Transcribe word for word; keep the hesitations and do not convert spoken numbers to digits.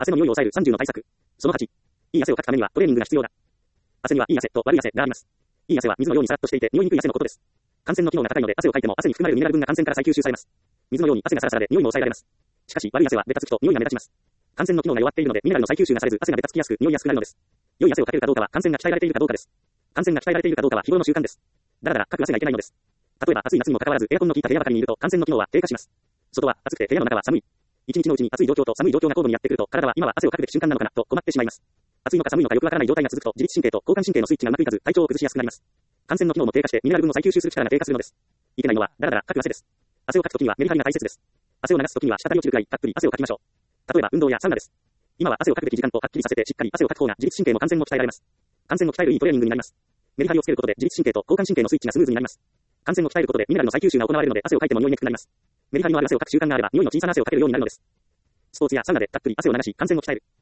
汗の匂いを抑えるさんじゅうの対策。そのはち。いい汗をかくためにはトレーニングが必要だ。汗にはいい汗と悪い汗があります。いい汗は水のようにさらっとしていて匂いにくい汗のことです。汗腺の機能が高いので汗をかいても汗に含まれるミネラル分が汗腺から再吸収されます。水のように汗がサラサラで匂いも抑えられます。しかし悪い汗はベタつくと匂いが目立ちます。汗腺の機能が弱っているのでミネラルの再吸収がされず汗がベタつきやすく匂いやすくなるのです。良い汗をかけるかどうかは汗腺が鍛えられているかどうかです。汗腺が鍛えられているかどうかは日頃の習慣です。だらだらかく汗がいけないのです。例えば暑い夏にもかかわらずエアコンの効いた部屋ばかりにいると汗腺の機能は低下します。外は暑くて部屋の中は寒い。一日のうちに暑い状況と寒い状況が交互にやってくると体は今は汗をかくべき瞬間なのかなと困ってしまいます。暑いのか寒いのかよくわからない状態が続くと自律神経と交感神経のスイッチがうまくいかず体調を崩しやすくなります。汗腺の機能も低下してミネラル分の再吸収する力が低下するのです。いけないのはだらだらかく汗です。汗をかくときにはメリハリが大切です。汗を流すときには滴り落ちるくらいたっぷり汗をかきましょう。例えば運動やサウナです。今は汗をかくべき時間とはっきりさせてしっかり汗をかく方が自律神経も汗腺も鍛えられます。汗腺を鍛えるいいトレーニングになります。メリハリをつけることで自律神経と交感神経のスイッチがスムーズになります。汗腺を鍛えることでミネラルの再吸収が行われるので汗をかいても匂いにくくなります。メリハリのある汗をかく習慣があれば匂いの小さな汗をかけるようになるのです。スポーツやサウナでたっぷり汗を流し汗腺を鍛える。